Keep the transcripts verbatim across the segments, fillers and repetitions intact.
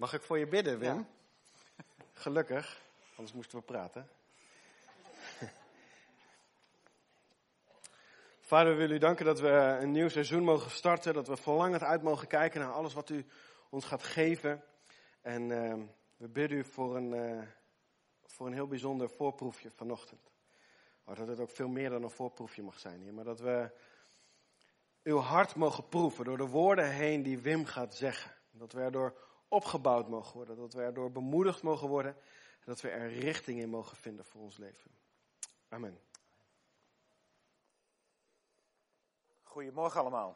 Mag ik voor je bidden, Wim? Ja. Gelukkig, anders moesten we praten. Vader, we willen u danken dat we een nieuw seizoen mogen starten. Dat we verlangend uit mogen kijken naar alles wat u ons gaat geven. En uh, we bidden u voor een, uh, voor een heel bijzonder voorproefje vanochtend. Oh, dat het ook veel meer dan een voorproefje mag zijn, Heer. Maar dat we uw hart mogen proeven door de woorden heen die Wim gaat zeggen. Dat we erdoor opgebouwd mogen worden. Dat we erdoor bemoedigd mogen worden. En dat we er richting in mogen vinden voor ons leven. Amen. Goedemorgen allemaal.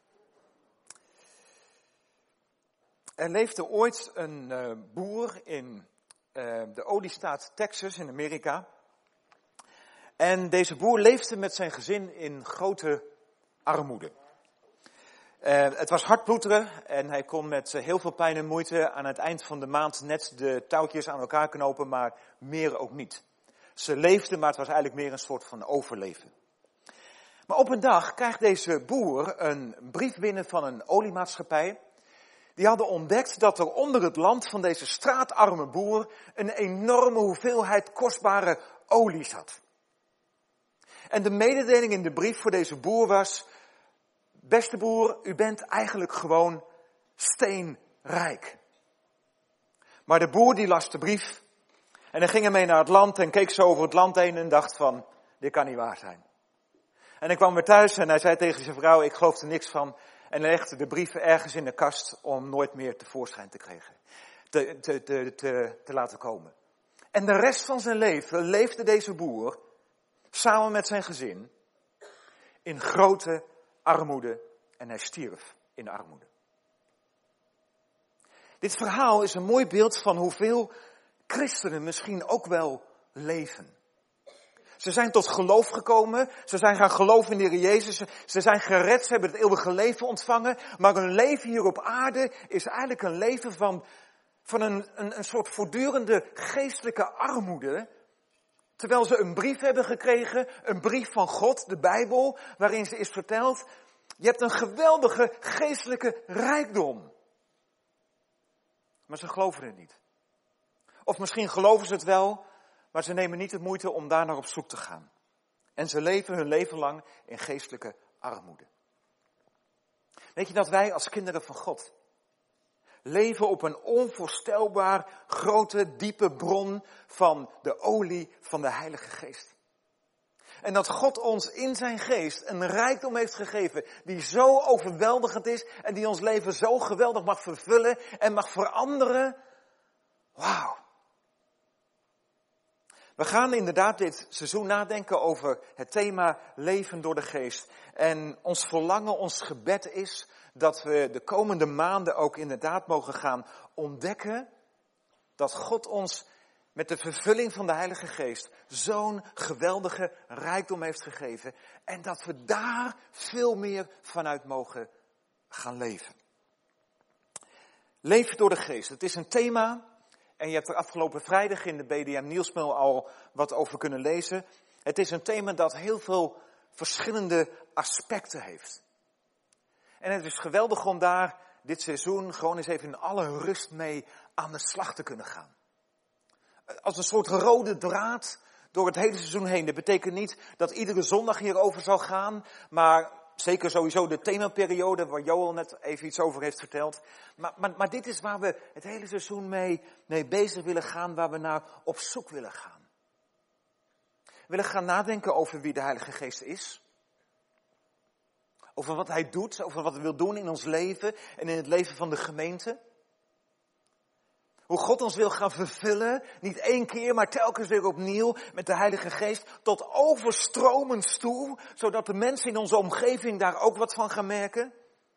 Er leefde ooit een uh, boer in uh, de oliestaat Texas in Amerika. En deze boer leefde met zijn gezin in grote armoede. Uh, het was hard ploeteren en hij kon met uh, heel veel pijn en moeite aan het eind van de maand net de touwtjes aan elkaar knopen, maar meer ook niet. Ze leefden, maar het was eigenlijk meer een soort van overleven. Maar op een dag krijgt deze boer een brief binnen van een oliemaatschappij. Die hadden ontdekt dat er onder het land van deze straatarme boer een enorme hoeveelheid kostbare olie zat. En de mededeling in de brief voor deze boer was: beste boer, u bent eigenlijk gewoon steenrijk. Maar de boer die las de brief en hij ging ermee naar het land en keek zo over het land heen en dacht van, dit kan niet waar zijn. En hij kwam weer thuis en hij zei tegen zijn vrouw, ik geloof er niks van. En hij legde de brieven ergens in de kast om nooit meer tevoorschijn te krijgen. Te, te, te, te, te laten komen. En de rest van zijn leven leefde deze boer samen met zijn gezin in grote armoede en hij stierf in armoede. Dit verhaal is een mooi beeld van hoeveel christenen misschien ook wel leven. Ze zijn tot geloof gekomen, ze zijn gaan geloven in de Heer Jezus, ze zijn gered, ze hebben het eeuwige leven ontvangen. Maar hun leven hier op aarde is eigenlijk een leven van, van een, een, een soort voortdurende geestelijke armoede. Terwijl ze een brief hebben gekregen, een brief van God, de Bijbel, waarin ze is verteld, je hebt een geweldige geestelijke rijkdom. Maar ze geloven het niet. Of misschien geloven ze het wel, maar ze nemen niet de moeite om daar naar op zoek te gaan. En ze leven hun leven lang in geestelijke armoede. Weet je dat wij als kinderen van God leven op een onvoorstelbaar grote, diepe bron van de olie van de Heilige Geest. En dat God ons in zijn geest een rijkdom heeft gegeven die zo overweldigend is en die ons leven zo geweldig mag vervullen en mag veranderen. Wauw. We gaan inderdaad dit seizoen nadenken over het thema leven door de geest. En ons verlangen, ons gebed is dat we de komende maanden ook inderdaad mogen gaan ontdekken dat God ons met de vervulling van de Heilige Geest zo'n geweldige rijkdom heeft gegeven. En dat we daar veel meer vanuit mogen gaan leven. Leven door de geest, het is een thema. En je hebt er afgelopen vrijdag in de B D M Nieuwsmail al wat over kunnen lezen. Het is een thema dat heel veel verschillende aspecten heeft. En het is geweldig om daar dit seizoen gewoon eens even in alle rust mee aan de slag te kunnen gaan. Als een soort rode draad door het hele seizoen heen. Dat betekent niet dat iedere zondag hierover zal gaan, maar zeker sowieso de themaperiode waar Joel net even iets over heeft verteld. Maar, maar, maar dit is waar we het hele seizoen mee, mee bezig willen gaan, waar we naar op zoek willen gaan. We willen gaan nadenken over wie de Heilige Geest is. Over wat hij doet, over wat hij wil doen in ons leven en in het leven van de gemeente. Hoe God ons wil gaan vervullen, niet één keer, maar telkens weer opnieuw met de Heilige Geest, tot overstromend toe, zodat de mensen in onze omgeving daar ook wat van gaan merken.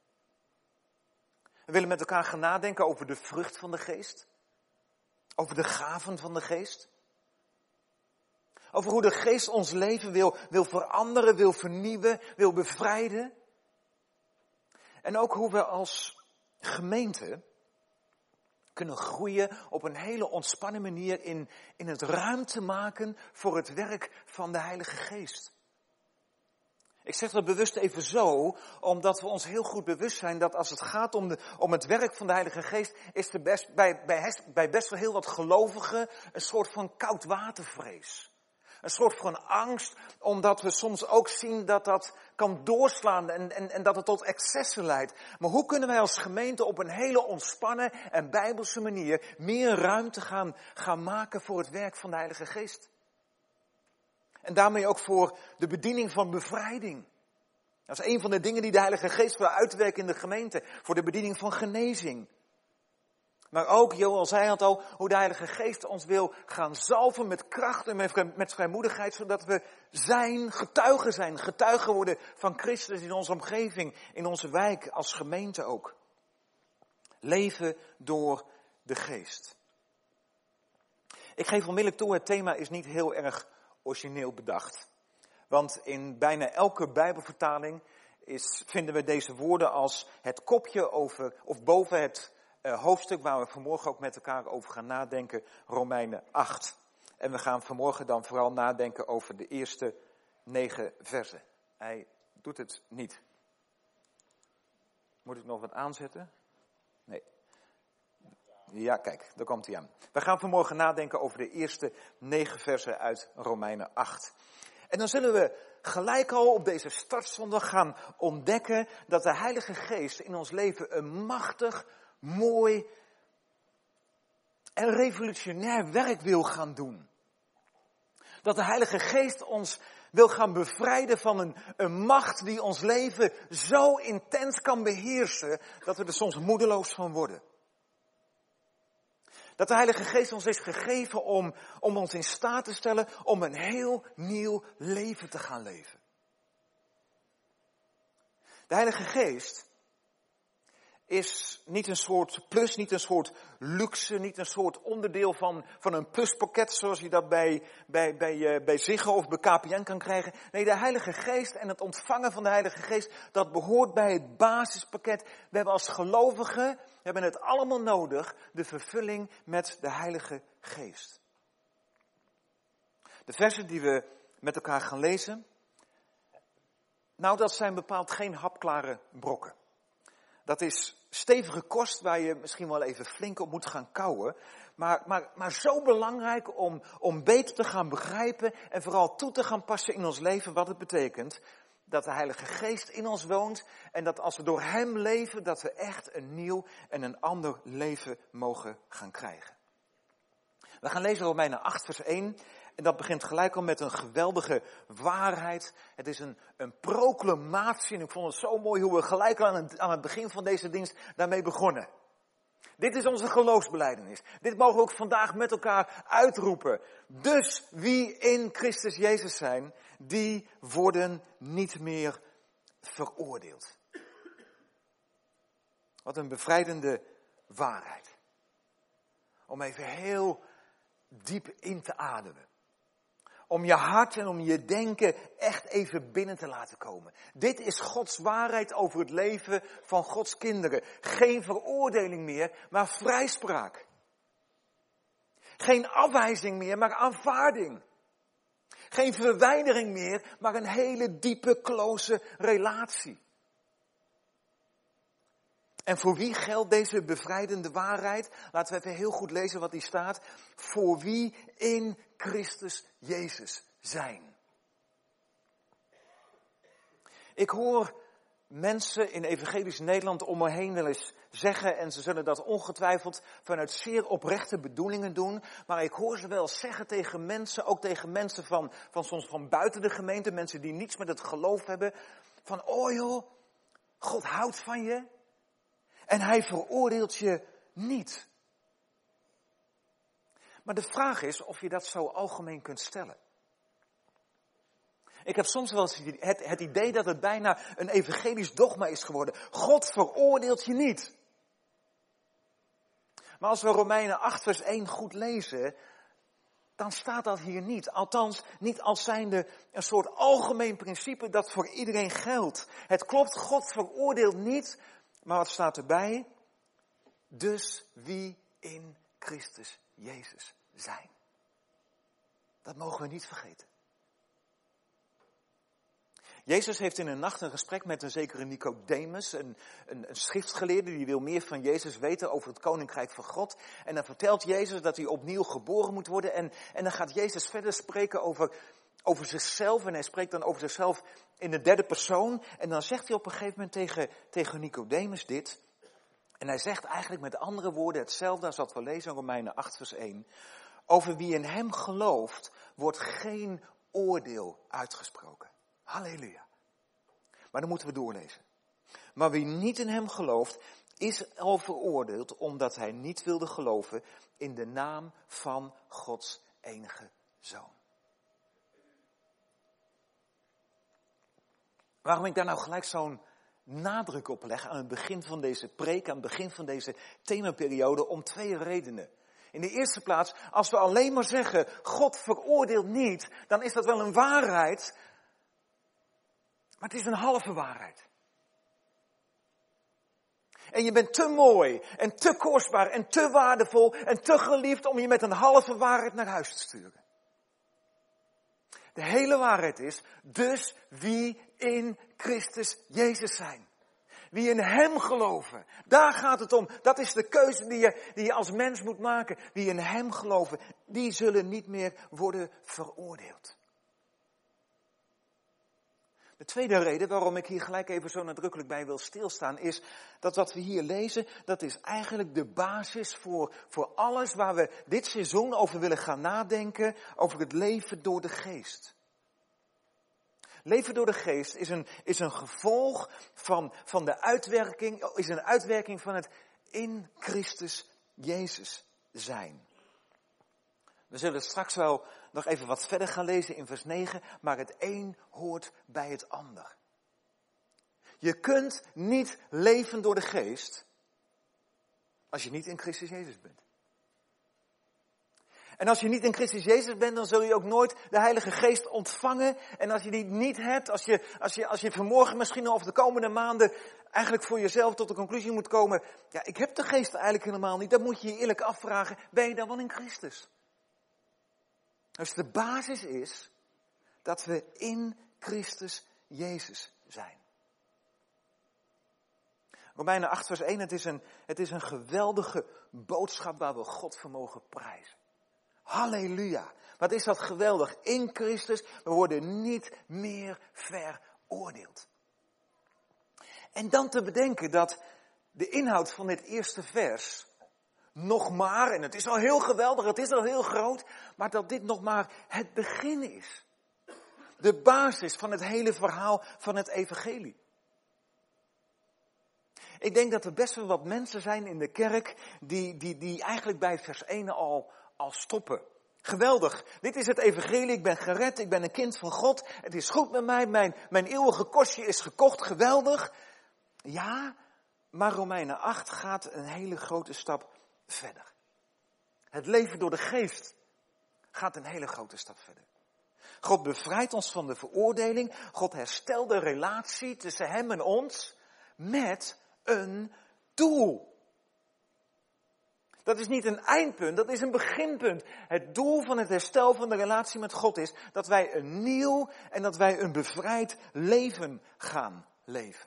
We willen met elkaar gaan nadenken over de vrucht van de Geest, over de gaven van de Geest. Over hoe de Geest ons leven wil, wil veranderen, wil vernieuwen, wil bevrijden. En ook hoe we als gemeente kunnen groeien op een hele ontspannen manier in, in het ruimte maken voor het werk van de Heilige Geest. Ik zeg dat bewust even zo, omdat we ons heel goed bewust zijn dat als het gaat om, de, om het werk van de Heilige Geest, is er best, bij, bij, bij best wel heel wat gelovigen een soort van koudwatervrees. Een soort van angst, omdat we soms ook zien dat dat kan doorslaan en, en, en dat het tot excessen leidt. Maar hoe kunnen wij als gemeente op een hele ontspannen en bijbelse manier meer ruimte gaan, gaan maken voor het werk van de Heilige Geest? En daarmee ook voor de bediening van bevrijding. Dat is een van de dingen die de Heilige Geest wil uitwerken in de gemeente. Voor de bediening van genezing. Maar ook, Joel zei het al, hoe de Heilige Geest ons wil gaan zalven met kracht en met vrijmoedigheid. Zodat we zijn getuigen zijn. Getuigen worden van Christus in onze omgeving, in onze wijk, als gemeente ook. Leven door de Geest. Ik geef onmiddellijk toe, het thema is niet heel erg origineel bedacht. Want in bijna elke Bijbelvertaling is, vinden we deze woorden als het kopje over, of boven het uh, hoofdstuk waar we vanmorgen ook met elkaar over gaan nadenken, Romeinen acht. En we gaan vanmorgen dan vooral nadenken over de eerste negen versen. Hij doet het niet. Moet ik nog wat aanzetten? Nee. Ja, kijk, daar komt hij aan. We gaan vanmorgen nadenken over de eerste negen versen uit Romeinen acht. En dan zullen we gelijk al op deze startzondag gaan ontdekken dat de Heilige Geest in ons leven een machtig, mooi en revolutionair werk wil gaan doen. Dat de Heilige Geest ons wil gaan bevrijden van een, een macht die ons leven zo intens kan beheersen dat we er soms moedeloos van worden. Dat de Heilige Geest ons is gegeven om, om ons in staat te stellen om een heel nieuw leven te gaan leven. De Heilige Geest is niet een soort plus, niet een soort luxe, niet een soort onderdeel van, van een pluspakket zoals je dat bij, bij, bij, bij Ziggo of bij K P N kan krijgen. Nee, de Heilige Geest en het ontvangen van de Heilige Geest, dat behoort bij het basispakket. We hebben als gelovigen, we hebben het allemaal nodig, de vervulling met de Heilige Geest. De versen die we met elkaar gaan lezen, nou dat zijn bepaald geen hapklare brokken. Dat is stevige kost waar je misschien wel even flink op moet gaan kauwen. Maar, maar, maar zo belangrijk om, om beter te gaan begrijpen en vooral toe te gaan passen in ons leven wat het betekent. Dat de Heilige Geest in ons woont en dat als we door Hem leven, dat we echt een nieuw en een ander leven mogen gaan krijgen. We gaan lezen Romeinen acht vers één. En dat begint gelijk al met een geweldige waarheid. Het is een, een proclamatie. En ik vond het zo mooi hoe we gelijk al aan het, aan het begin van deze dienst daarmee begonnen. Dit is onze geloofsbelijdenis. Dit mogen we ook vandaag met elkaar uitroepen. Dus wie in Christus Jezus zijn, die worden niet meer veroordeeld. Wat een bevrijdende waarheid. Om even heel diep in te ademen. Om je hart en om je denken echt even binnen te laten komen. Dit is Gods waarheid over het leven van Gods kinderen. Geen veroordeling meer, maar vrijspraak. Geen afwijzing meer, maar aanvaarding. Geen verwijdering meer, maar een hele diepe, close relatie. En voor wie geldt deze bevrijdende waarheid? Laten we even heel goed lezen wat die staat. Voor wie in Christus Jezus zijn. Ik hoor mensen in evangelisch Nederland om me heen wel eens zeggen, en ze zullen dat ongetwijfeld vanuit zeer oprechte bedoelingen doen, maar ik hoor ze wel zeggen tegen mensen, ook tegen mensen van, van soms van buiten de gemeente, mensen die niets met het geloof hebben, van oh joh, God houdt van je en Hij veroordeelt je niet. Maar de vraag is of je dat zo algemeen kunt stellen. Ik heb soms wel eens het, het idee dat het bijna een evangelisch dogma is geworden. God veroordeelt je niet. Maar als we Romeinen acht vers één goed lezen, dan staat dat hier niet. Althans, niet als zijnde een soort algemeen principe dat voor iedereen geldt. Het klopt, God veroordeelt niet, maar wat staat erbij? Dus wie in Christus Jezus zijn. Dat mogen we niet vergeten. Jezus heeft in een nacht een gesprek met een zekere Nicodemus, een, een, een schriftgeleerde die wil meer van Jezus weten over het koninkrijk van God. En dan vertelt Jezus dat hij opnieuw geboren moet worden. En, en dan gaat Jezus verder spreken over, over zichzelf. En hij spreekt dan over zichzelf in de derde persoon. En dan zegt hij op een gegeven moment tegen, tegen Nicodemus dit. En hij zegt eigenlijk met andere woorden hetzelfde als wat we lezen in Romeinen acht vers één. Over wie in hem gelooft wordt geen oordeel uitgesproken. Halleluja. Maar dan moeten we doorlezen. Maar wie niet in hem gelooft, is al veroordeeld omdat hij niet wilde geloven in de naam van Gods enige Zoon. Waarom ik daar nou gelijk zo'n nadruk op leg aan het begin van deze preek, aan het begin van deze themaperiode, om twee redenen. In de eerste plaats, als we alleen maar zeggen, God veroordeelt niet, dan is dat wel een waarheid, maar het is een halve waarheid. En je bent te mooi en te kostbaar en te waardevol en te geliefd om je met een halve waarheid naar huis te sturen. De hele waarheid is, dus wie in Christus Jezus zijn. Wie in hem geloven. Daar gaat het om. Dat is de keuze die je, die je als mens moet maken. Wie in hem geloven, die zullen niet meer worden veroordeeld. De tweede reden waarom ik hier gelijk even zo nadrukkelijk bij wil stilstaan is dat wat we hier lezen, dat is eigenlijk de basis voor, voor alles waar we dit seizoen over willen gaan nadenken, over het leven door de geest. Leven door de geest is een, is een gevolg van, van de uitwerking, is een uitwerking van het in Christus Jezus zijn. We zullen straks wel nog even wat verder gaan lezen in vers negen, maar het een hoort bij het ander. Je kunt niet leven door de geest als je niet in Christus Jezus bent. En als je niet in Christus Jezus bent, dan zul je ook nooit de Heilige Geest ontvangen. En als je die niet hebt, als je, als je, als je vanmorgen misschien of de komende maanden eigenlijk voor jezelf tot de conclusie moet komen, ja, ik heb de Geest eigenlijk helemaal niet, dan moet je je eerlijk afvragen, ben je dan wel in Christus? Dus de basis is dat we in Christus Jezus zijn. Romeinen acht vers één, het is een, het is een geweldige boodschap waar we God voor mogen prijzen. Halleluja. Wat is dat geweldig. In Christus, we worden niet meer veroordeeld. En dan te bedenken dat de inhoud van dit eerste vers nog maar, en het is al heel geweldig, het is al heel groot, maar dat dit nog maar het begin is. De basis van het hele verhaal van het evangelie. Ik denk dat er best wel wat mensen zijn in de kerk die, die, die eigenlijk bij vers één al, al stoppen. Geweldig, dit is het evangelie, ik ben gered, ik ben een kind van God, het is goed met mij, mijn, mijn eeuwige kostje is gekocht, geweldig. Ja, maar Romeinen acht gaat een hele grote stap verder. Het leven door de geest gaat een hele grote stap verder. God bevrijdt ons van de veroordeling, God herstelt de relatie tussen hem en ons met een doel. Dat is niet een eindpunt, dat is een beginpunt. Het doel van het herstel van de relatie met God is dat wij een nieuw en dat wij een bevrijd leven gaan leven.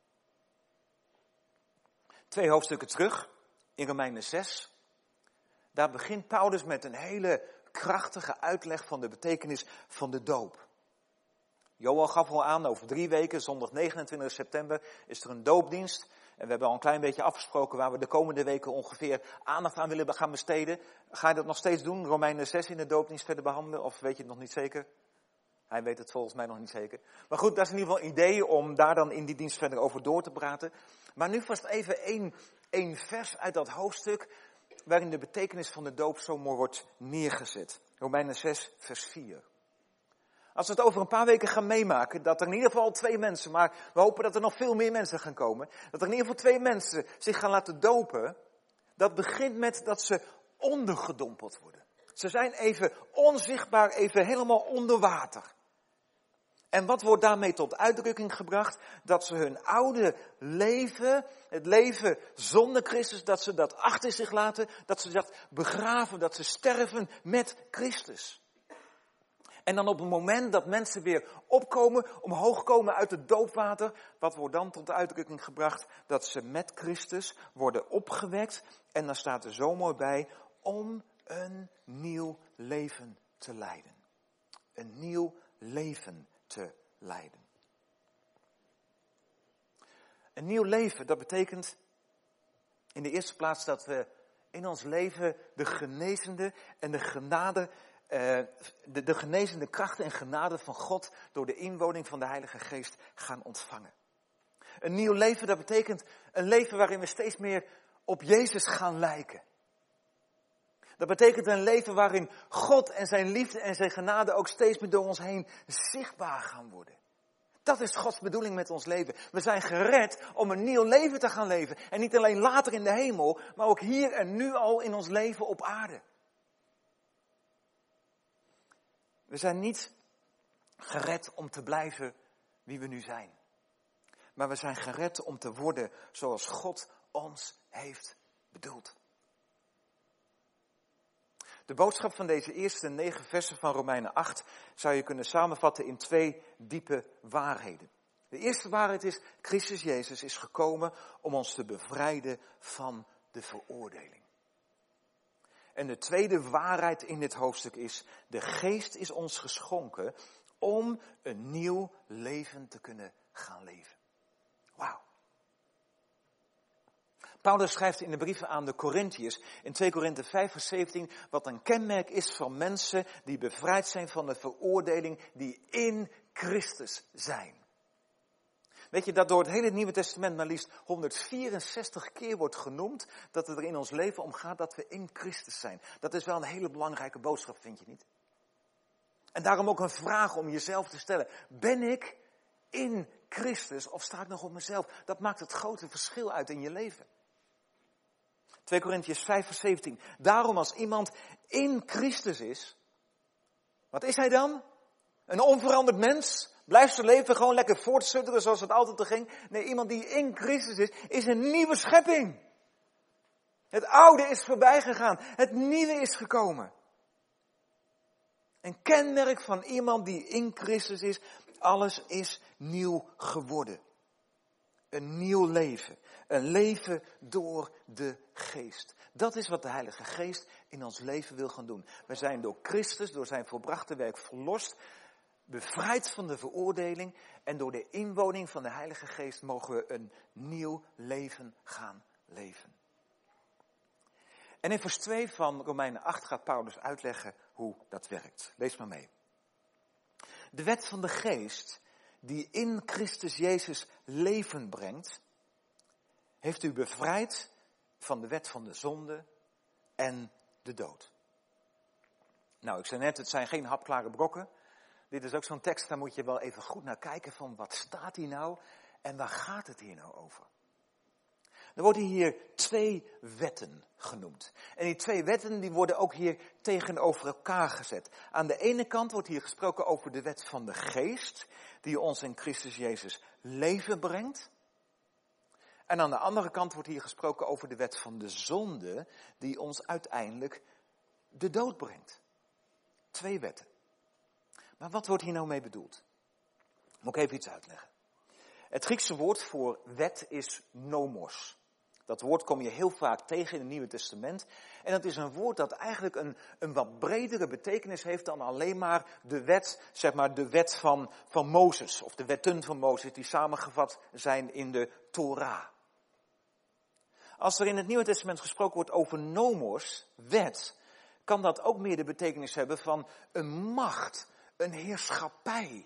Twee hoofdstukken terug, in Romeinen zes, daar begint Paulus met een hele krachtige uitleg van de betekenis van de doop. Johan gaf al aan, over drie weken, zondag negenentwintig september, is er een doopdienst. En we hebben al een klein beetje afgesproken waar we de komende weken ongeveer aandacht aan willen gaan besteden. Ga je dat nog steeds doen, Romeinen zes in de doopdienst verder behandelen? Of weet je het nog niet zeker? Hij weet het volgens mij nog niet zeker. Maar goed, dat is in ieder geval een idee om daar dan in die dienst verder over door te praten. Maar nu vast even één, één vers uit dat hoofdstuk waarin de betekenis van de doop zo mooi wordt neergezet. Romeinen zes, vers vier. Als we het over een paar weken gaan meemaken, dat er in ieder geval twee mensen, maar we hopen dat er nog veel meer mensen gaan komen, dat er in ieder geval twee mensen zich gaan laten dopen, dat begint met dat ze ondergedompeld worden. Ze zijn even onzichtbaar, even helemaal onder water. En wat wordt daarmee tot uitdrukking gebracht? Dat ze hun oude leven, het leven zonder Christus, dat ze dat achter zich laten, dat ze dat begraven, dat ze sterven met Christus. En dan op het moment dat mensen weer opkomen, omhoog komen uit het doopwater, wat wordt dan tot de uitdrukking gebracht? Dat ze met Christus worden opgewekt. En dan staat er zo mooi bij, om een nieuw leven te leiden. Een nieuw leven te leiden. Een nieuw leven, dat betekent in de eerste plaats dat we in ons leven de genezende en de genade, uh, de, de genezende krachten en genade van God door de inwoning van de Heilige Geest gaan ontvangen. Een nieuw leven, dat betekent een leven waarin we steeds meer op Jezus gaan lijken. Dat betekent een leven waarin God en zijn liefde en zijn genade ook steeds meer door ons heen zichtbaar gaan worden. Dat is Gods bedoeling met ons leven. We zijn gered om een nieuw leven te gaan leven. En niet alleen later in de hemel, maar ook hier en nu al in ons leven op aarde. We zijn niet gered om te blijven wie we nu zijn. Maar we zijn gered om te worden zoals God ons heeft bedoeld. De boodschap van deze eerste negen versen van Romeinen acht zou je kunnen samenvatten in twee diepe waarheden. De eerste waarheid is, Christus Jezus is gekomen om ons te bevrijden van de veroordeling. En de tweede waarheid in dit hoofdstuk is, de Geest is ons geschonken om een nieuw leven te kunnen gaan leven. Wauw. Paulus schrijft in de brieven aan de Korintiërs in twee Korinthe vijf vers zeventien wat een kenmerk is van mensen die bevrijd zijn van de veroordeling die in Christus zijn. Weet je dat door het hele Nieuwe Testament maar liefst honderdvierenzestig keer wordt genoemd dat het er in ons leven om gaat dat we in Christus zijn. Dat is wel een hele belangrijke boodschap, vind je niet? En daarom ook een vraag om jezelf te stellen. Ben ik in Christus of sta ik nog op mezelf? Dat maakt het grote verschil uit in je leven. twee Korintiërs vijf vers zeventien. Daarom als iemand in Christus is, wat is hij dan? Een onveranderd mens? Blijft zijn leven gewoon lekker voortsudderen zoals het altijd te ging? Nee, iemand die in Christus is, is een nieuwe schepping. Het oude is voorbij gegaan. Het nieuwe is gekomen. Een kenmerk van iemand die in Christus is, alles is nieuw geworden. Een nieuw leven. Een leven door de Geest. Dat is wat de Heilige Geest in ons leven wil gaan doen. We zijn door Christus, door zijn volbrachte werk verlost, bevrijd van de veroordeling. En door de inwoning van de Heilige Geest mogen we een nieuw leven gaan leven. En in vers twee van Romeinen acht gaat Paulus uitleggen hoe dat werkt. Lees maar mee. De wet van de Geest die in Christus Jezus leven brengt, heeft u bevrijd van de wet van de zonde en de dood. Nou, ik zei net, het zijn geen hapklare brokken. Dit is ook zo'n tekst, daar moet je wel even goed naar kijken van wat staat hier nou en waar gaat het hier nou over. Er worden hier twee wetten genoemd. En die twee wetten die worden ook hier tegenover elkaar gezet. Aan de ene kant wordt hier gesproken over de wet van de Geest, die ons in Christus Jezus leven brengt. En aan de andere kant wordt hier gesproken over de wet van de zonde, die ons uiteindelijk de dood brengt. Twee wetten. Maar wat wordt hier nou mee bedoeld? Moet ik even iets uitleggen. Het Griekse woord voor wet is nomos. Dat woord kom je heel vaak tegen in het Nieuwe Testament. En dat is een woord dat eigenlijk een, een wat bredere betekenis heeft dan alleen maar de wet, zeg maar de wet van, van Mozes. Of de wetten van Mozes die samengevat zijn in de Torah. Als er in het Nieuwe Testament gesproken wordt over nomos, wet, kan dat ook meer de betekenis hebben van een macht, een heerschappij.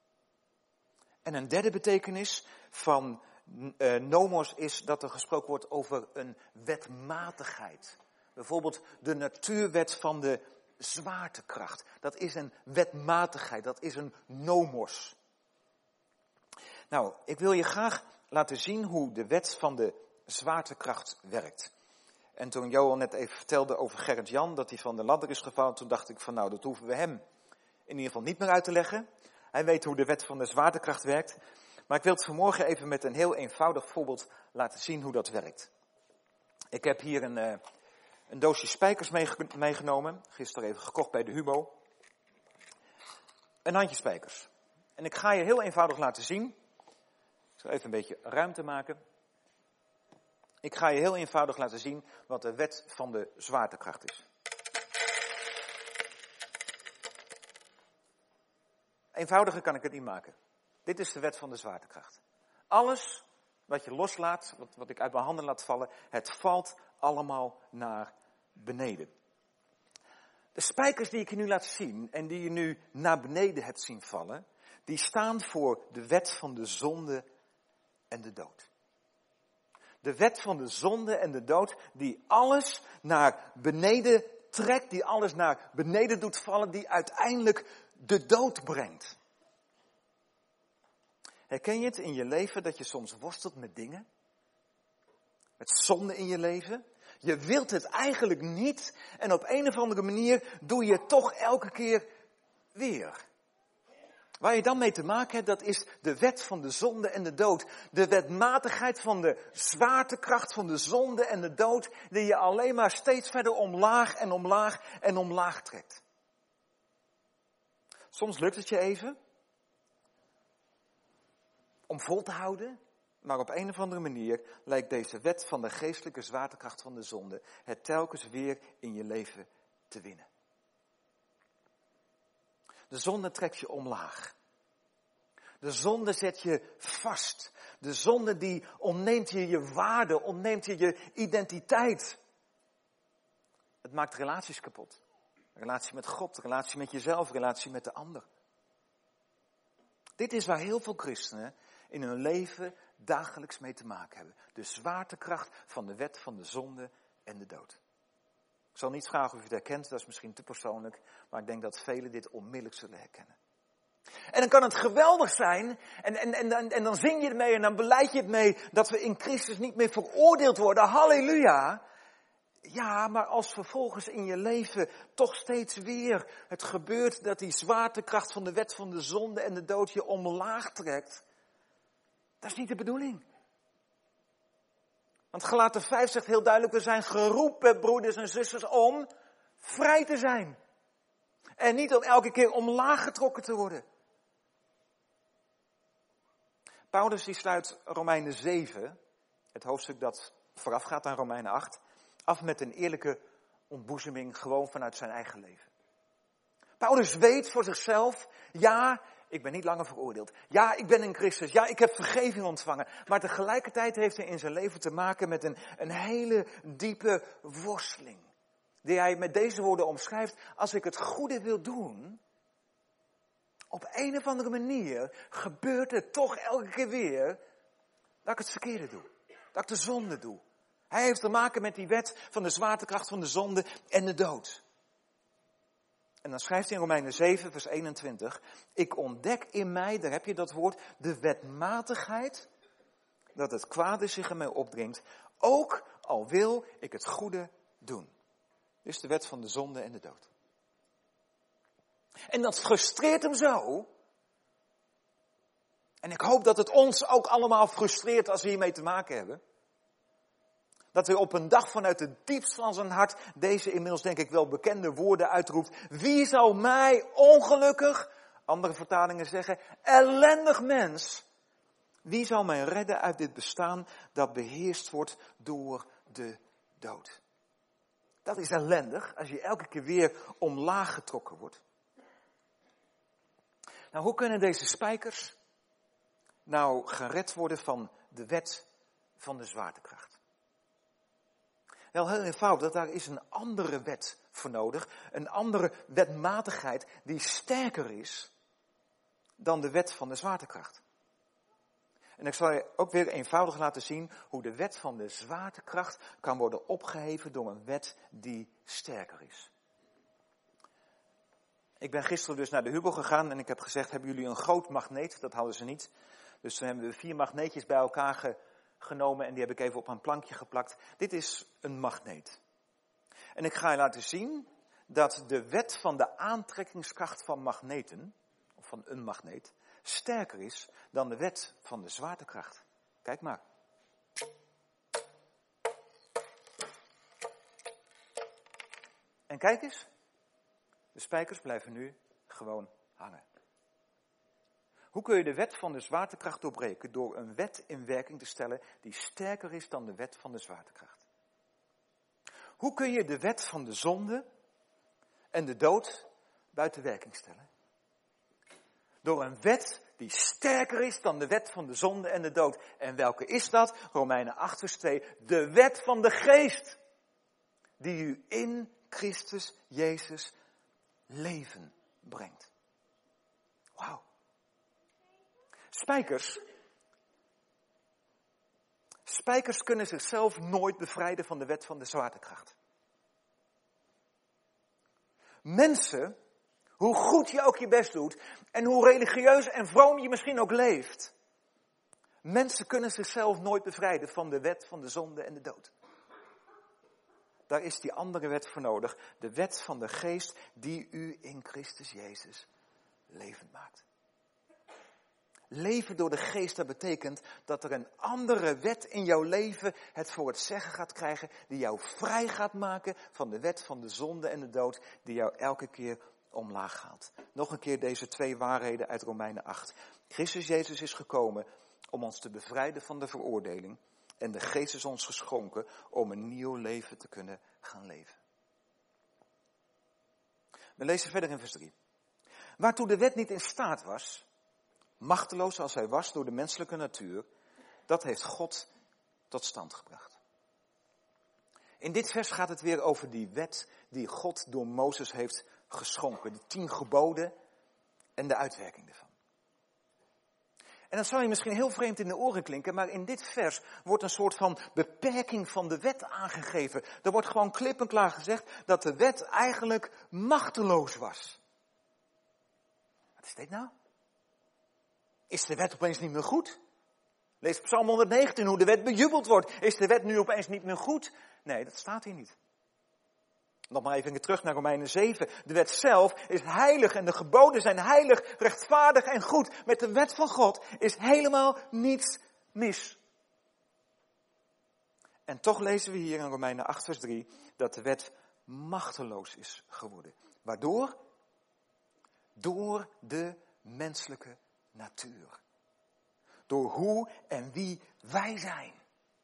En een derde betekenis van uh, nomos is dat er gesproken wordt over een wetmatigheid. Bijvoorbeeld de natuurwet van de zwaartekracht. Dat is een wetmatigheid, dat is een nomos. Nou, ik wil je graag laten zien hoe de wet van de zwaartekracht werkt. En toen Johan net even vertelde over Gerrit-Jan, dat hij van de ladder is gevallen, toen dacht ik van nou, dat hoeven we hem in ieder geval niet meer uit te leggen. Hij weet hoe de wet van de zwaartekracht werkt. Maar ik wil het vanmorgen even met een heel eenvoudig voorbeeld laten zien hoe dat werkt. Ik heb hier een, uh, een doosje spijkers meegenomen. Gisteren even gekocht bij de Hubo. een handje spijkers. En ik ga je heel eenvoudig laten zien. Ik zal even een beetje ruimte maken. Ik ga je heel eenvoudig laten zien wat de wet van de zwaartekracht is. Eenvoudiger kan ik het niet maken. Dit is de wet van de zwaartekracht. Alles wat je loslaat, wat, wat ik uit mijn handen laat vallen, het valt allemaal naar beneden. De spijkers die ik je nu laat zien en die je nu naar beneden hebt zien vallen, die staan voor de wet van de zonde en de dood. De wet van de zonde en de dood die alles naar beneden trekt, die alles naar beneden doet vallen, die uiteindelijk de dood brengt. Herken je het in je leven dat je soms worstelt met dingen? Met zonde in je leven? Je wilt het eigenlijk niet en op een of andere manier doe je het toch elke keer weer. Waar je dan mee te maken hebt, dat is de wet van de zonde en de dood. De wetmatigheid van de zwaartekracht van de zonde en de dood, die je alleen maar steeds verder omlaag en omlaag en omlaag trekt. Soms lukt het je even om vol te houden, maar op een of andere manier lijkt deze wet van de geestelijke zwaartekracht van de zonde het telkens weer in je leven te winnen. De zonde trekt je omlaag. De zonde zet je vast. De zonde die ontneemt je je waarde, ontneemt je je identiteit. Het maakt relaties kapot. Relatie met God, relatie met jezelf, relatie met de ander. Dit is waar heel veel christenen in hun leven dagelijks mee te maken hebben. De zwaartekracht van de wet van de zonde en de dood. Ik zal niet vragen of u het herkent, dat is misschien te persoonlijk, maar ik denk dat velen dit onmiddellijk zullen herkennen. En dan kan het geweldig zijn, en, en, en, en, en dan zing je het mee en dan beleid je het mee, dat we in Christus niet meer veroordeeld worden. Halleluja! Ja, maar als vervolgens in je leven toch steeds weer het gebeurt dat die zwaartekracht van de wet van de zonde en de dood je omlaag trekt, dat is niet de bedoeling. Want Galaten vijf zegt heel duidelijk, we zijn geroepen, broeders en zusters, om vrij te zijn. En niet om elke keer omlaag getrokken te worden. Paulus die sluit Romeinen zeven, het hoofdstuk dat voorafgaat aan Romeinen acht, af met een eerlijke ontboezeming gewoon vanuit zijn eigen leven. Paulus weet voor zichzelf, ja, ik ben niet langer veroordeeld. Ja, ik ben in Christus. Ja, ik heb vergeving ontvangen. Maar tegelijkertijd heeft hij in zijn leven te maken met een, een hele diepe worsteling. Die hij met deze woorden omschrijft. Als ik het goede wil doen, op een of andere manier gebeurt het toch elke keer weer dat ik het verkeerde doe. Dat ik de zonde doe. Hij heeft te maken met die wet van de zwaartekracht van de zonde en de dood. En dan schrijft hij in Romeinen zeven, vers eenentwintig. Ik ontdek in mij, daar heb je dat woord, de wetmatigheid, dat het kwade zich in mij opdringt, ook al wil ik het goede doen. Dit is de wet van de zonde en de dood. En dat frustreert hem zo. En ik hoop dat het ons ook allemaal frustreert als we hiermee te maken hebben. Dat hij op een dag vanuit het diepst van zijn hart deze inmiddels denk ik wel bekende woorden uitroept. Wie zou mij ongelukkig, andere vertalingen zeggen, ellendig mens, wie zou mij redden uit dit bestaan dat beheerst wordt door de dood? Dat is ellendig als je elke keer weer omlaag getrokken wordt. Nou, hoe kunnen deze spijkers nou gered worden van de wet van de zwaartekracht? Wel, heel eenvoudig, daar is een andere wet voor nodig. Een andere wetmatigheid die sterker is dan de wet van de zwaartekracht. En ik zal je ook weer eenvoudig laten zien hoe de wet van de zwaartekracht kan worden opgeheven door een wet die sterker is. Ik ben gisteren dus naar de Hugo gegaan en ik heb gezegd, hebben jullie een groot magneet? Dat hadden ze niet. Dus toen hebben we vier magneetjes bij elkaar ge, genomen en die heb ik even op een plankje geplakt. Dit is een magneet. En ik ga je laten zien dat de wet van de aantrekkingskracht van magneten, of van een magneet, sterker is dan de wet van de zwaartekracht. Kijk maar. En kijk eens. De spijkers blijven nu gewoon hangen. Hoe kun je de wet van de zwaartekracht doorbreken? Door een wet in werking te stellen die sterker is dan de wet van de zwaartekracht. Hoe kun je de wet van de zonde en de dood buiten werking stellen? Door een wet die sterker is dan de wet van de zonde en de dood. En welke is dat? Romeinen acht vers twee. De wet van de geest. Die u in Christus Jezus leven brengt. Wauw. Spijkers. Spijkers kunnen zichzelf nooit bevrijden van de wet van de zwaartekracht. Mensen, hoe goed je ook je best doet en hoe religieus en vroom je misschien ook leeft. Mensen kunnen zichzelf nooit bevrijden van de wet van de zonde en de dood. Daar is die andere wet voor nodig. De wet van de geest die u in Christus Jezus levend maakt. Leven door de geest, dat betekent dat er een andere wet in jouw leven het voor het zeggen gaat krijgen. Die jou vrij gaat maken van de wet van de zonde en de dood. Die jou elke keer omlaag haalt. Nog een keer deze twee waarheden uit Romeinen acht. Christus Jezus is gekomen om ons te bevrijden van de veroordeling. En de geest is ons geschonken om een nieuw leven te kunnen gaan leven. We lezen verder in vers drie. Waartoe de wet niet in staat was, machteloos als hij was door de menselijke natuur, dat heeft God tot stand gebracht. In dit vers gaat het weer over die wet die God door Mozes heeft geschonken. De tien geboden en de uitwerking ervan. En dat zou je misschien heel vreemd in de oren klinken, maar in dit vers wordt een soort van beperking van de wet aangegeven. Er wordt gewoon klip en klaar gezegd dat de wet eigenlijk machteloos was. Wat is dit nou? Is de wet opeens niet meer goed? Lees Psalm honderdnegentien hoe de wet bejubeld wordt. Is de wet nu opeens niet meer goed? Nee, dat staat hier niet. Nog maar even terug naar Romeinen zeven. De wet zelf is heilig en de geboden zijn heilig, rechtvaardig en goed. Met de wet van God is helemaal niets mis. En toch lezen we hier in Romeinen acht vers drie dat de wet machteloos is geworden. Waardoor? Door de menselijke natuur. Door hoe en wie wij zijn.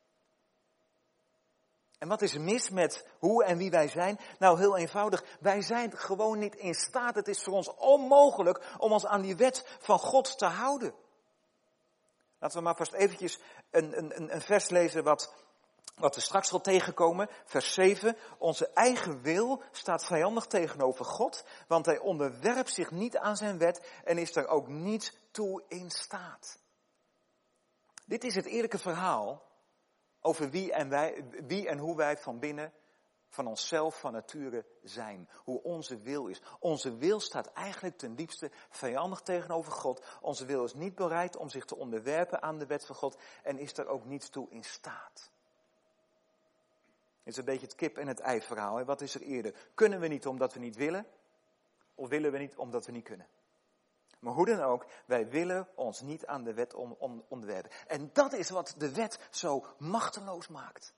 En wat is er mis met hoe en wie wij zijn? Nou, heel eenvoudig. Wij zijn gewoon niet in staat. Het is voor ons onmogelijk om ons aan die wet van God te houden. Laten we maar vast eventjes een, een, een vers lezen wat, wat we straks zal tegenkomen. Vers zeven. Onze eigen wil staat vijandig tegenover God. Want hij onderwerpt zich niet aan zijn wet en is er ook niet toe in staat. Dit is het eerlijke verhaal over wie en, wij, wie en hoe wij van binnen, van onszelf, van nature zijn. Hoe onze wil is. Onze wil staat eigenlijk ten diepste vijandig tegenover God. Onze wil is niet bereid om zich te onderwerpen aan de wet van God. En is er ook niet toe in staat. Het is een beetje het kip en het ei verhaal. Hè? Wat is er eerder? Kunnen we niet omdat we niet willen? Of willen we niet omdat we niet kunnen? Maar hoe dan ook, wij willen ons niet aan de wet on, on, onderwerpen. En dat is wat de wet zo machteloos maakt.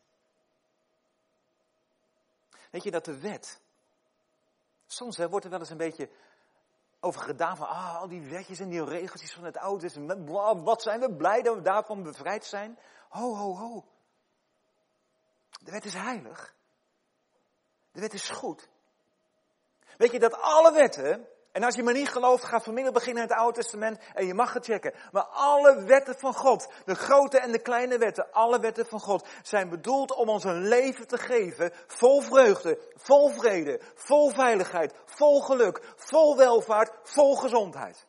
Weet je dat de wet, soms hè, wordt er wel eens een beetje over gedaan van, ah, al die wetjes en die regeltjes van het Oude Testament, wat zijn we blij dat we daarvan bevrijd zijn. Ho, ho, ho. De wet is heilig. De wet is goed. Weet je dat alle wetten, en als je me niet gelooft, ga vanmiddag beginnen in het Oude Testament en je mag het checken. Maar alle wetten van God, de grote en de kleine wetten, alle wetten van God, zijn bedoeld om ons een leven te geven vol vreugde, vol vrede, vol veiligheid, vol geluk, vol welvaart, vol gezondheid.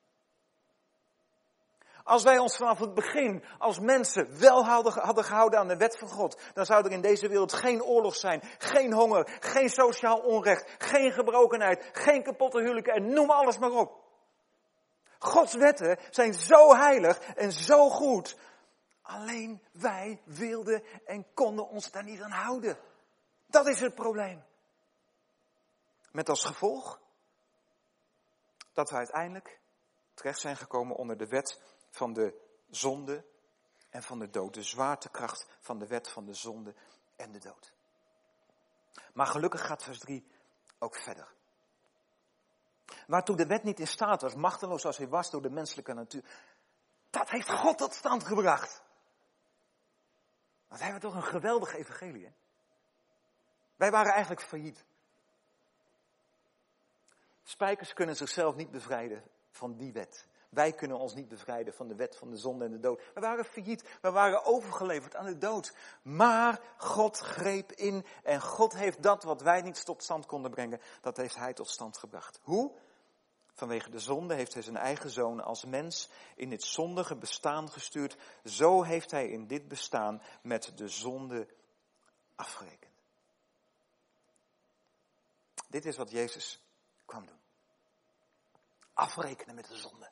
Als wij ons vanaf het begin als mensen wel hadden, hadden gehouden aan de wet van God, dan zou er in deze wereld geen oorlog zijn, geen honger, geen sociaal onrecht, geen gebrokenheid, geen kapotte huwelijken en noem alles maar op. Gods wetten zijn zo heilig en zo goed. Alleen wij wilden en konden ons daar niet aan houden. Dat is het probleem. Met als gevolg dat we uiteindelijk terecht zijn gekomen onder de wet van de zonde en van de dood. De zwaartekracht van de wet van de zonde en de dood. Maar gelukkig gaat vers drie ook verder. Waartoe de wet niet in staat was, machteloos als hij was door de menselijke natuur. Dat heeft God tot stand gebracht. Wat hebben we toch een geweldig evangelie, hè? Wij waren eigenlijk failliet. Spijkers kunnen zichzelf niet bevrijden van die wet. Wij kunnen ons niet bevrijden van de wet van de zonde en de dood. We waren failliet, we waren overgeleverd aan de dood. Maar God greep in en God heeft dat wat wij niet tot stand konden brengen, dat heeft hij tot stand gebracht. Hoe? Vanwege de zonde heeft hij zijn eigen zoon als mens in dit zondige bestaan gestuurd. Zo heeft hij in dit bestaan met de zonde afgerekend. Dit is wat Jezus kwam doen. Afrekenen met de zonde.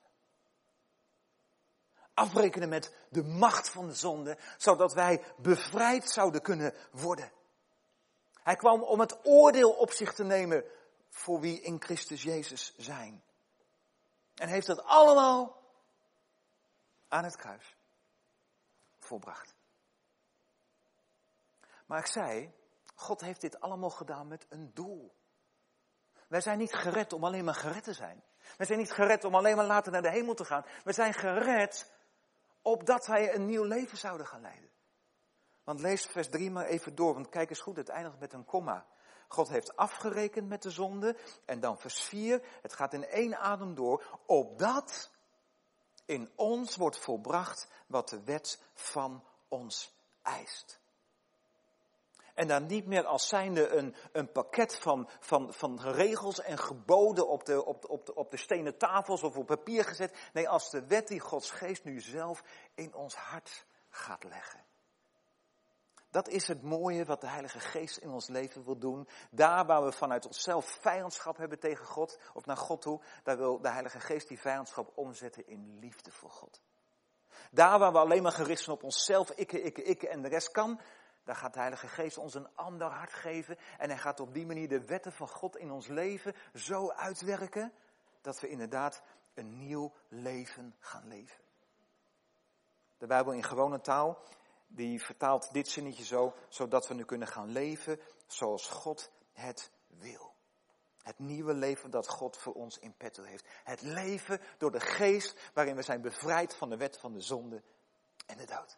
Afrekenen met de macht van de zonde, zodat wij bevrijd zouden kunnen worden. Hij kwam om het oordeel op zich te nemen voor wie in Christus Jezus zijn. En heeft dat allemaal aan het kruis volbracht. Maar ik zei, God heeft dit allemaal gedaan met een doel. Wij zijn niet gered om alleen maar gered te zijn. Wij zijn niet gered om alleen maar later naar de hemel te gaan. We zijn gered opdat wij een nieuw leven zouden gaan leiden. Want lees vers drie maar even door, want kijk eens goed, het eindigt met een komma. God heeft afgerekend met de zonde. En dan vers vier, het gaat in één adem door. Opdat in ons wordt volbracht wat de wet van ons eist. En dan niet meer als zijnde een, een pakket van, van, van regels en geboden op de, op, de, op, de, op de stenen tafels of op papier gezet. Nee, als de wet die Gods geest nu zelf in ons hart gaat leggen. Dat is het mooie wat de Heilige Geest in ons leven wil doen. Daar waar we vanuit onszelf vijandschap hebben tegen God, of naar God toe, daar wil de Heilige Geest die vijandschap omzetten in liefde voor God. Daar waar we alleen maar gericht zijn op onszelf, ikke, ikke, ikke en de rest kan, daar gaat de Heilige Geest ons een ander hart geven. En hij gaat op die manier de wetten van God in ons leven zo uitwerken, dat we inderdaad een nieuw leven gaan leven. De Bijbel in gewone taal, die vertaalt dit zinnetje zo, zodat we nu kunnen gaan leven zoals God het wil. Het nieuwe leven dat God voor ons in petto heeft. Het leven door de geest waarin we zijn bevrijd van de wet van de zonde en de dood.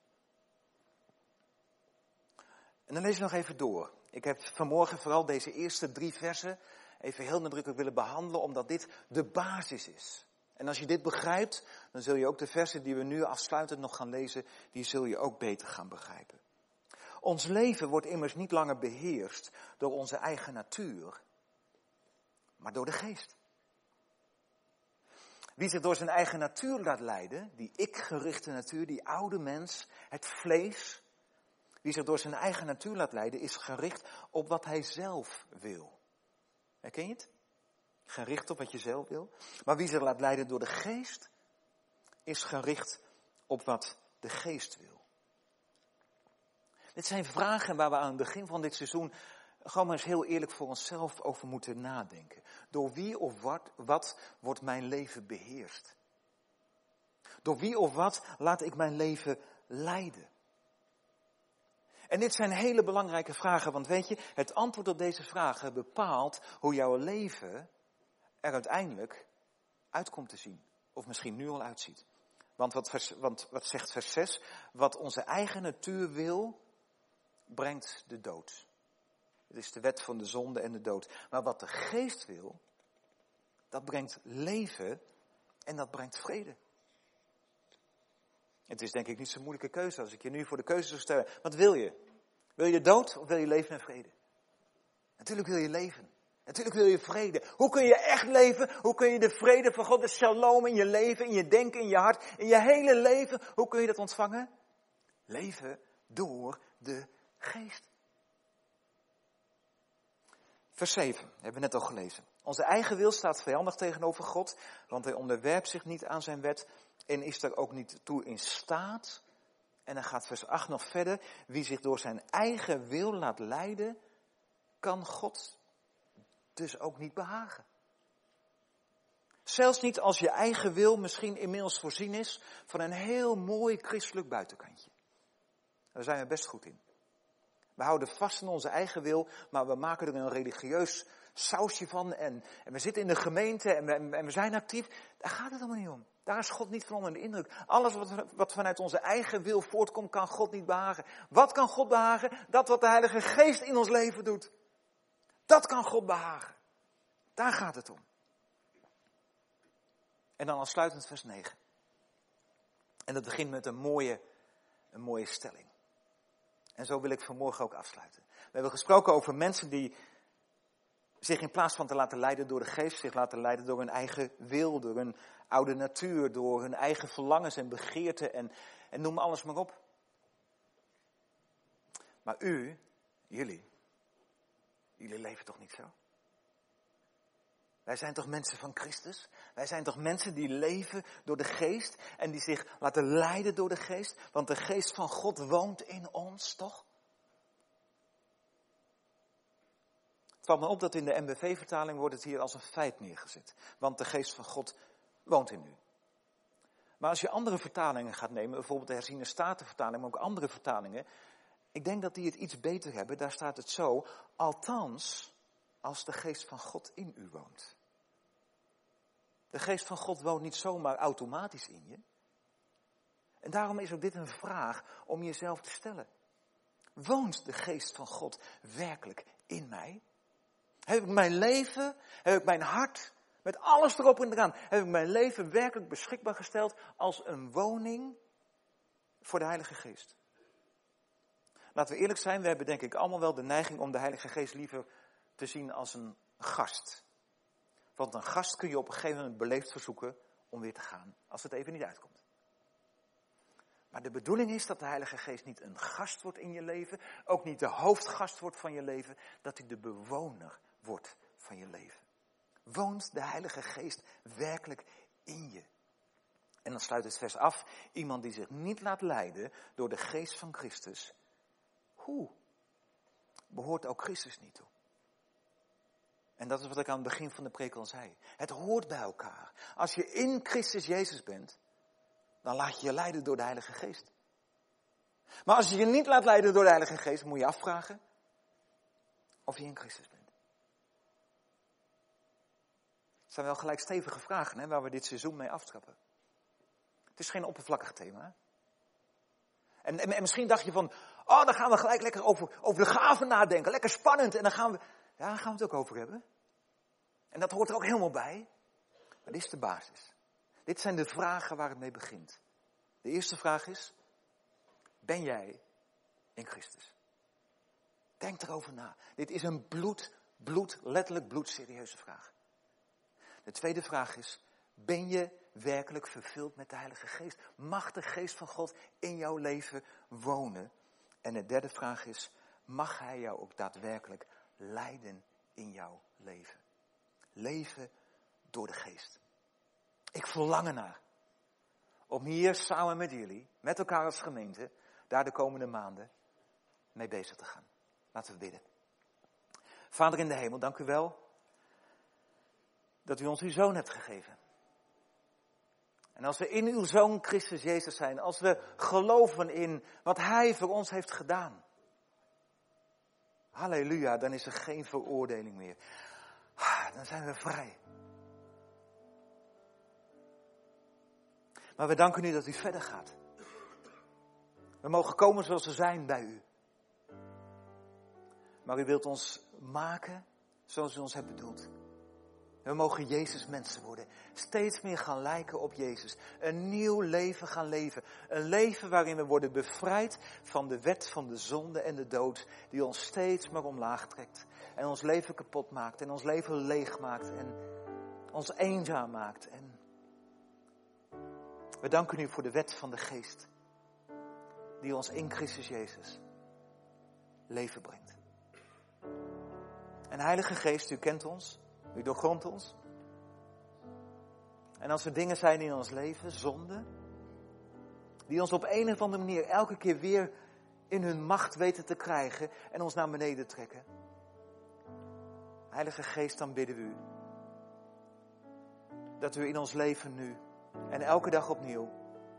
En dan lees ik nog even door. Ik heb vanmorgen vooral deze eerste drie versen even heel nadrukkelijk willen behandelen, omdat dit de basis is. En als je dit begrijpt, dan zul je ook de versen die we nu afsluitend nog gaan lezen, die zul je ook beter gaan begrijpen. Ons leven wordt immers niet langer beheerst door onze eigen natuur, maar door de geest. Wie zich door zijn eigen natuur laat leiden, die ik-gerichte natuur, die oude mens, het vlees, wie zich door zijn eigen natuur laat leiden, is gericht op wat hij zelf wil. Herken je het? Gericht op wat je zelf wil. Maar wie zich laat leiden door de geest, is gericht op wat de geest wil. Dit zijn vragen waar we aan het begin van dit seizoen gewoon maar eens heel eerlijk voor onszelf over moeten nadenken. Door wie of wat, wat wordt mijn leven beheerst? Door wie of wat laat ik mijn leven leiden? En dit zijn hele belangrijke vragen, want weet je, het antwoord op deze vragen bepaalt hoe jouw leven er uiteindelijk uit komt te zien. Of misschien nu al uitziet. Want wat, vers, want wat zegt vers zes? Wat onze eigen natuur wil, brengt de dood. Het is de wet van de zonde en de dood. Maar wat de geest wil, dat brengt leven en dat brengt vrede. Het is denk ik niet zo'n moeilijke keuze als ik je nu voor de keuze zou stellen. Wat wil je? Wil je dood of wil je leven en vrede? Natuurlijk wil je leven. Natuurlijk wil je vrede. Hoe kun je echt leven? Hoe kun je de vrede van God, de shalom in je leven, in je denken, in je hart, in je hele leven, hoe kun je dat ontvangen? Leven door de geest. Vers zeven, hebben we net al gelezen. Onze eigen wil staat vijandig tegenover God, want hij onderwerpt zich niet aan zijn wet en is er ook niet toe in staat. En dan gaat vers acht nog verder. Wie zich door zijn eigen wil laat leiden, kan God dus ook niet behagen. Zelfs niet als je eigen wil misschien inmiddels voorzien is van een heel mooi christelijk buitenkantje. Daar zijn we best goed in. We houden vast aan onze eigen wil, maar we maken er een religieus sausje van en, en we zitten in de gemeente en we, en we zijn actief. Daar gaat het allemaal niet om. Daar is God niet van onder de indruk. Alles wat, wat vanuit onze eigen wil voortkomt, kan God niet behagen. Wat kan God behagen? Dat wat de Heilige Geest in ons leven doet. Dat kan God behagen. Daar gaat het om. En dan afsluitend vers negen. En dat begint met een mooie, een mooie stelling. En zo wil ik vanmorgen ook afsluiten. We hebben gesproken over mensen die zich in plaats van te laten leiden door de geest, zich laten leiden door hun eigen wil, door hun oude natuur, door hun eigen verlangens en begeerten en, en noem alles maar op. Maar u, jullie, jullie leven toch niet zo? Wij zijn toch mensen van Christus? Wij zijn toch mensen die leven door de geest en die zich laten leiden door de geest? Want de geest van God woont in ons, toch? Het valt me op dat in de M B V-vertaling wordt het hier als een feit neergezet. Want de geest van God woont in u. Maar als je andere vertalingen gaat nemen, bijvoorbeeld de herziene statenvertaling, maar ook andere vertalingen. Ik denk dat die het iets beter hebben. Daar staat het zo, althans als de geest van God in u woont. De geest van God woont niet zomaar automatisch in je. En daarom is ook dit een vraag om jezelf te stellen. Woont de geest van God werkelijk in mij? Heb ik mijn leven, heb ik mijn hart, met alles erop en eraan, heb ik mijn leven werkelijk beschikbaar gesteld als een woning voor de Heilige Geest? Laten we eerlijk zijn, we hebben denk ik allemaal wel de neiging om de Heilige Geest liever te zien als een gast. Want een gast kun je op een gegeven moment beleefd verzoeken om weer te gaan, als het even niet uitkomt. Maar de bedoeling is dat de Heilige Geest niet een gast wordt in je leven, ook niet de hoofdgast wordt van je leven, dat hij de bewoner wordt van je leven. Woont de Heilige Geest werkelijk in je? En dan sluit het vers af, iemand die zich niet laat leiden door de geest van Christus, hoe behoort ook Christus niet toe? En dat is wat ik aan het begin van de preek al zei. Het hoort bij elkaar. Als je in Christus Jezus bent, dan laat je je leiden door de Heilige Geest. Maar als je je niet laat leiden door de Heilige Geest, moet je afvragen of je in Christus bent. Het zijn wel gelijk stevige vragen, hè, waar we dit seizoen mee aftrappen. Het is geen oppervlakkig thema. En, en, en misschien dacht je van, oh, dan gaan we gelijk lekker over, over de gaven nadenken. Lekker spannend. En dan gaan we, ja, daar gaan we het ook over hebben. En dat hoort er ook helemaal bij. Maar dit is de basis. Dit zijn de vragen waar het mee begint. De eerste vraag is, ben jij in Christus? Denk erover na. Dit is een bloed, bloed, letterlijk bloedserieuze vraag. De tweede vraag is, ben je werkelijk vervuld met de Heilige Geest? Mag de Geest van God in jouw leven wonen? En de derde vraag is, mag Hij jou ook daadwerkelijk leiden in jouw leven? Leven door de Geest. Ik verlang ernaar om hier samen met jullie, met elkaar als gemeente, daar de komende maanden mee bezig te gaan. Laten we bidden. Vader in de hemel, dank u wel dat u ons uw Zoon hebt gegeven. En als we in uw Zoon Christus Jezus zijn, als we geloven in wat Hij voor ons heeft gedaan. Halleluja, dan is er geen veroordeling meer. Dan zijn we vrij. Maar we danken u dat u verder gaat. We mogen komen zoals we zijn bij u. Maar u wilt ons maken zoals u ons hebt bedoeld. We mogen Jezus mensen worden. Steeds meer gaan lijken op Jezus. Een nieuw leven gaan leven. Een leven waarin we worden bevrijd van de wet van de zonde en de dood. Die ons steeds maar omlaag trekt. En ons leven kapot maakt. En ons leven leeg maakt. En ons eenzaam maakt. En we danken u voor de wet van de geest. Die ons in Christus Jezus leven brengt. En Heilige Geest, u kent ons. U doorgrondt ons. En als er dingen zijn in ons leven, zonde, die ons op een of andere manier elke keer weer in hun macht weten te krijgen en ons naar beneden trekken. Heilige Geest, dan bidden we u dat u in ons leven nu en elke dag opnieuw,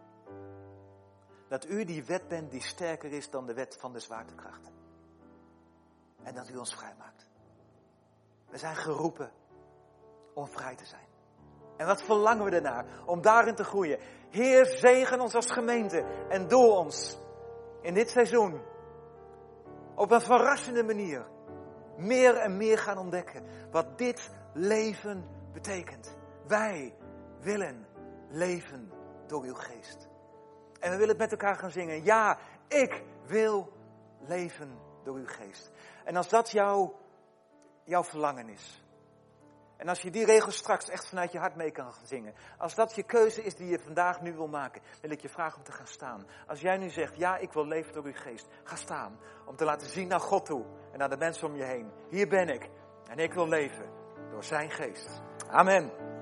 dat u die wet bent die sterker is dan de wet van de zwaartekracht. En dat u ons vrijmaakt. We zijn geroepen om vrij te zijn. En wat verlangen we ernaar? Om daarin te groeien. Heer, zegen ons als gemeente. En door ons in dit seizoen op een verrassende manier meer en meer gaan ontdekken wat dit leven betekent. Wij willen leven door uw geest. En we willen het met elkaar gaan zingen. Ja, ik wil leven door uw geest. En als dat jouw, jouw verlangen is. En als je die regels straks echt vanuit je hart mee kan gaan zingen. Als dat je keuze is die je vandaag nu wil maken. Wil ik je vragen om te gaan staan. Als jij nu zegt, ja, ik wil leven door uw geest. Ga staan. Om te laten zien naar God toe. En naar de mensen om je heen. Hier ben ik. En ik wil leven door zijn geest. Amen.